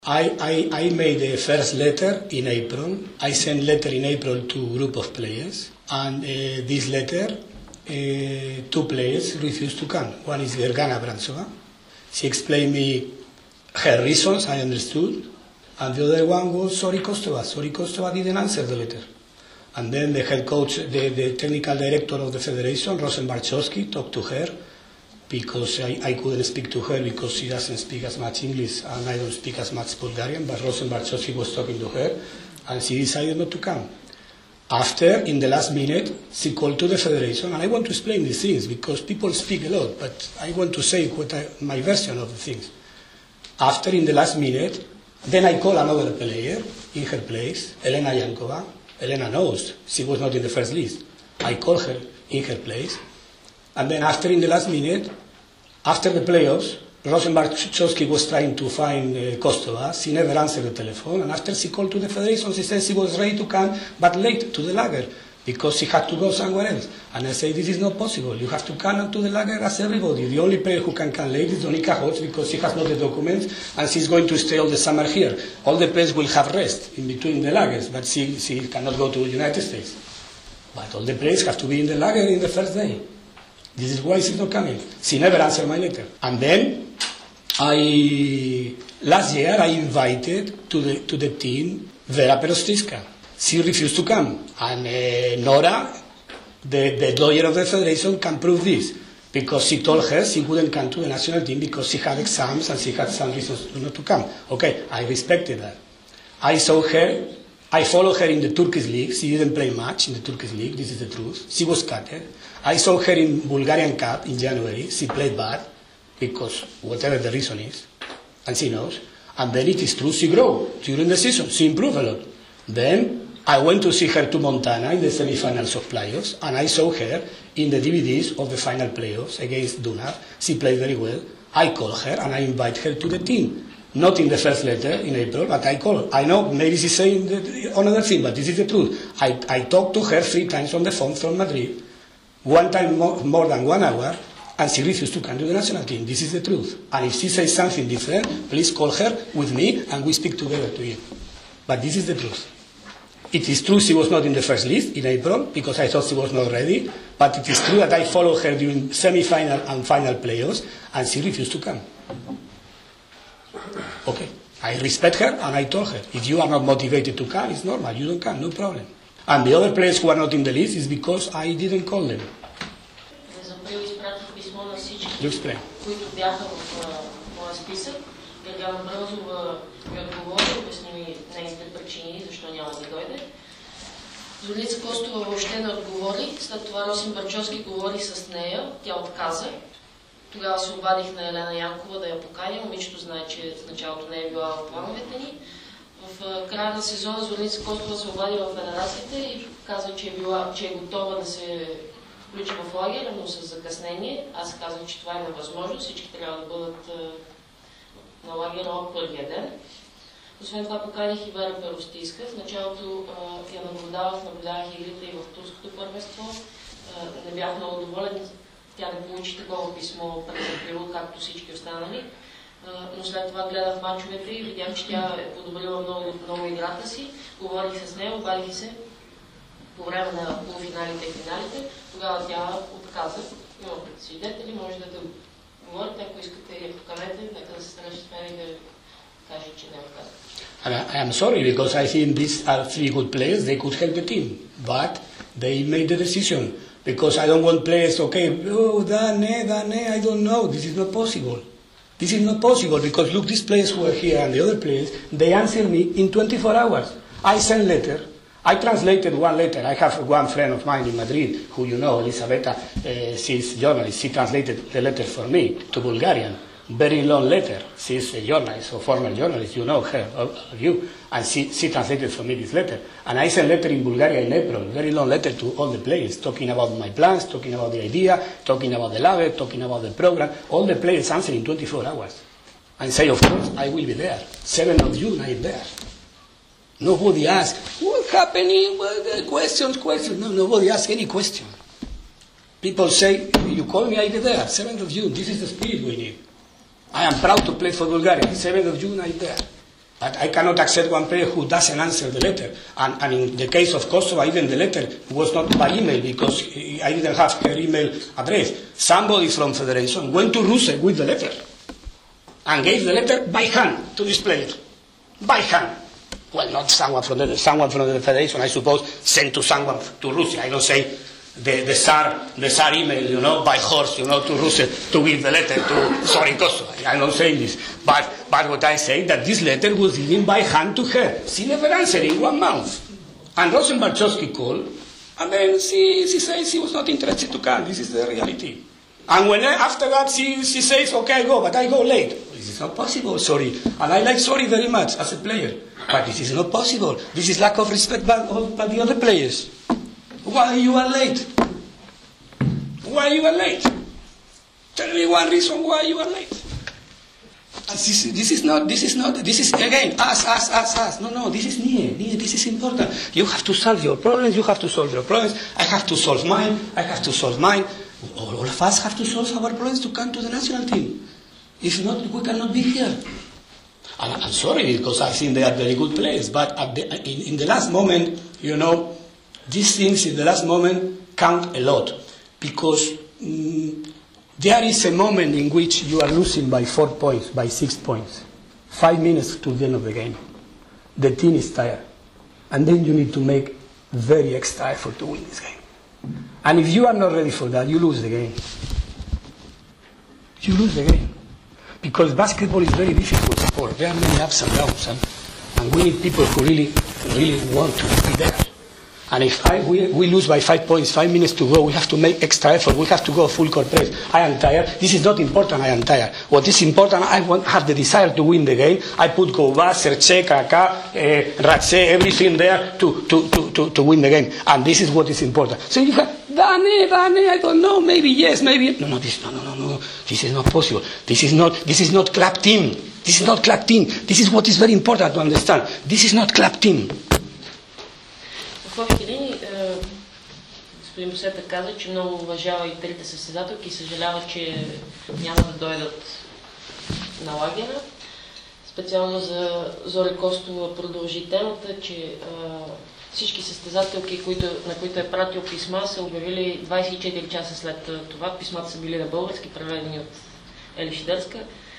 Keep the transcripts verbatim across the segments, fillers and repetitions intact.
I, I, I made a first letter in April. I sent letter in April to a group of players, and uh, this letter, uh, two players refused to come. One is Gergana Brantsova. She explained me her reasons, I understood, and the other one was Zori Kostova. Zori Kostova didn't answer the letter. And then the head coach, the, the technical director of the federation, Rosen Barczowski, talked to her, because I, I couldn't speak to her because she doesn't speak as much English and I don't speak as much Bulgarian, but Rosen Barczowski was talking to her and she decided not to come. After, in the last minute, she called to the federation, and I want to explain these things because people speak a lot, but I want to say what I, my version of the things. After, in the last minute, then I call another player in her place, Elena Yankova. Elena knows she was not in the first list. I call her in her place. And then after, in the last minute, after the playoffs, Rosen Barczowski was trying to find uh, Kostova. She never answered the telephone. And after she called to the federation, she said she was ready to come, but late to the lager, because she had to go somewhere else. And I say, this is not possible. You have to come to the lager as everybody. The only player who can come late is Donika Hodge, because she has not the documents, and she's going to stay all the summer here. All the players will have rest in between the lagers, but she, she cannot go to the United States. But all the players have to be in the lager in the first day. This is why she's not coming. She never answered my letter. And then, I last year I invited to the to the team Vera Perostriska. She refused to come, and uh, Nora, the, the lawyer of the federation, can prove this, because she told her she wouldn't come to the national team because she had exams and she had some reasons not to come. Okay, I respected that. I saw her. I followed her in the Turkish league. She didn't play much in the Turkish league. This is the truth. She was cut. I saw her in Bulgarian Cup in January. She played bad, because whatever the reason is, and she knows. And then it is true, she grew during the season. She improved a lot. Then I went to see her to Montana in the semifinals of playoffs, and I saw her in the D V Ds of the final playoffs against Dunar. She played very well. I called her and I invited her to the team. Not in the first letter in April, but I called. I know maybe she's saying the, another thing, but this is the truth. I, I talked to her three times on the phone from Madrid, one time more, more than one hour, and she refused to come to the national team. This is the truth. And if she says something different, please call her with me and we speak together to you. But this is the truth. It is true she was not in the first list in April because I thought she was not ready, but it is true that I followed her during semi-final and final playoffs and she refused to come. Okay, I respect her and I told her, if you are not motivated to come, it's normal, you don't come, no problem. And the other players who are not in the list is because I didn't call them. You explain. Които бяха в моя списък. Гергана Брънзова ми отговори, обясни ми нейните причини, защо няма да дойде. Зорница Костова въобще не отговори. След това Росен Барчовски говори с нея, тя отказа. Тогава се обадих на Елена Янкова да я поканя. Момичето знае, че в началото не е била в плановете ни. В края на сезона Зорница Костова се обади в федерацията и каза, че е, била, че е готова да се включи в лагера, но с закъснение. Аз казах, че това е невъзможно. Всички трябва да бъдат на лагера от първия ден. Освен това поканих и Вера Перостийска. В началото а, я наблюдавах, наблюдавах игрите и в турското първенство. А, не бях много доволен. Тя не получи такова писмо през април, както всички останали. А, но след това гледах мачовете и видях, че тя е подобрила много, много играта си. Говорих с нея, обадих се по време на полуфиналите и финалите. Тогава тя отказа. Имам свидетели, може да говорите, ако искате я поканете, нека да се среща с мен и да каже, че не отказва. I am sorry because I think these are three good players, they could help the team, but they made the decision because I don't want players, okay, oh, Dane, Dane, I don't know, this is not possible. This is not possible because look, these players who are here and the other players, they answer me in twenty-four hours. I send letter. I translated one letter. I have one friend of mine in Madrid who you know, Elisabetta, uh, she's a journalist. She translated the letter for me to Bulgarian. Very long letter. She's a journalist, a former journalist. You know her, of you. And she, she translated for me this letter. And I sent a letter in Bulgaria in April, very long letter to all the players, talking about my plans, talking about the idea, talking about the lager, talking about the program. All the players answer in twenty-four hours. And say, of course, I will be there. Seven of you, I'm there. Nobody asks, what's happening? Well, questions, questions. No, nobody asks any question. People say, you call me, I'll be there. seventh of June, this is the spirit we need. I am proud to play for Bulgaria. seventh of June, I'm there. But I cannot accept one player who doesn't answer the letter. And, and in the case of Kosovo, even the letter was not by email because I didn't have her email address. Somebody from Federation went to Russia with the letter and gave the letter by hand to this player. By hand. Well, not someone from the, someone from the Federation, I suppose, sent to someone to Russia. I don't say the, the Tsar, the Tsar email, you know, by horse, you know, to Russia to give the letter to sorry Kosovo. I'm not saying this. But, but what I say that this letter was given by hand to her. She never answered in one month. And Rosenbarchowski called, and then she, she says she was not interested to come. This is the reality. And when after that she, she says, okay, I go, but I go late. This is not possible, sorry. And I like sorry very much as a player. But this is not possible. This is lack of respect by, by the other players. Why you are late? Why you are late? Tell me one reason why you are late. This, this is not, this is not, this is again, us, us, us, us. No, no, this is near, near, this is important. You have to solve your problems, you have to solve your problems. I have to solve mine, I have to solve mine. All, all of us have to solve our problems to come to the national team. If not, we cannot be here. And I'm sorry, because I think they are very good players, but at the, in, in the last moment, you know, these things in the last moment count a lot. Because mm, there is a moment in which you are losing by four points, by six points. Five minutes to the end of the game. The team is tired. And then you need to make very extra effort to win this game. And if you are not ready for that, you lose the game. You lose the game. Because basketball is a very difficult sport. There are many ups and downs. And, and we need people who really, really want to be there. And if I, we, we lose by five points, five minutes to go, we have to make extra effort. We have to go full court press. I am tired. This is not important. I am tired. What is important, I want, have the desire to win the game. I put Gova, Serche, Kaká, uh, Ratse, everything there to, to, to, to, to win the game. And this is what is important. So you have, Dane, Dane, I don't know, maybe yes, maybe. No, no, this, no, no, no, no. This is not possible. This is not, this is not club team. This is not club team. This is what is very important to understand. This is not club team. В общи линии, господин Босета каза, че много уважава и трите състезателки и съжалява, че няма да дойдат на лагера. Специално за Зори Костова продължи темата, че а, всички състезателки, които, на които е пратил писма, са обявили двадесет и четири часа след това. Писмата са били на български, преведени от Ели Шидерска.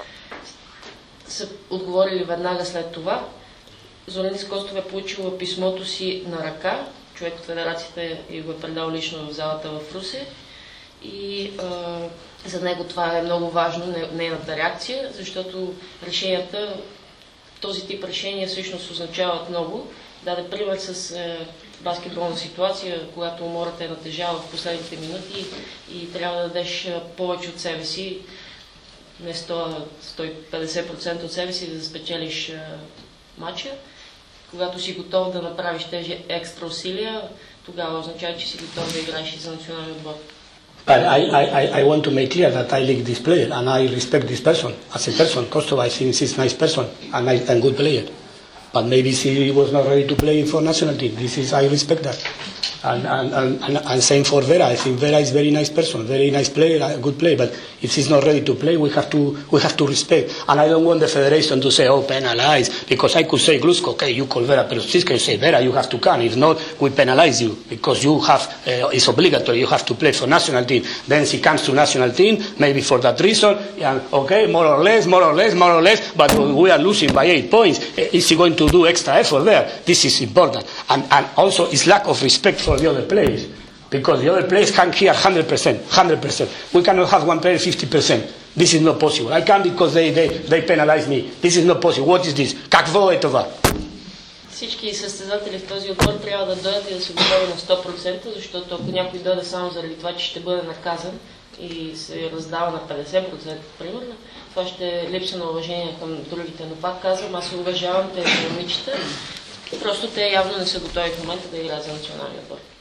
Са отговорили веднага след това. Зорница Костова е получила писмото си на ръка, човек от федерацията и го е предал лично в залата в Русе. И а, за него това е много важно, нейната реакция, защото решенията, този тип решения всъщност означават много. Даде пример с е, баскетболна ситуация, когато умората е натежава в последните минути и трябва да дадеш повече от себе си, не сто до сто и петдесет процента от себе си, да спечелиш е, матча. Когато си готов да направиш тези екстра усилия, тогава означава, че си готов да играеш и за националния отбор. But I, I, I want to make clear that I like this player and I respect this person as a person. Kostova, I think she's a nice person and a and good player. But maybe she was not ready to play for national team. This is, I respect that. And, and, and, and same for Vera. I think Vera is a very nice person, very nice player, a good player. But if she's not ready to play, we have to we have to respect. And I don't want the federation to say, oh, penalize, because I could say, Glusko, okay, you call Vera Perusicka, you say, Vera, you have to come. If not, we penalize you because you have, uh, it's obligatory, you have to play for national team. Then she comes to national team, maybe for that reason, and okay, more or less, more or less, more or less, but we are losing by eight points. Is she going to do extra effort there? This is important. And, and also, it's lack of respect for the other players, because the other players can hear one hundred percent, one hundred percent. We cannot have one player fifty percent. This is not possible. I can't because they, they, they penalize me. This is not possible. What is this? Какво е това? Всички състезатели в този отбор трябва да дойдат и да се готови на сто процента, защото ако някой дойде само заради това, че ще бъде наказан и се раздава на петдесет процента, примерно, това ще е липса на уважение към другите. Но пак казвам, аз уважавам тези момичета, просто те явно не са готови в момента да играят за националния отбор.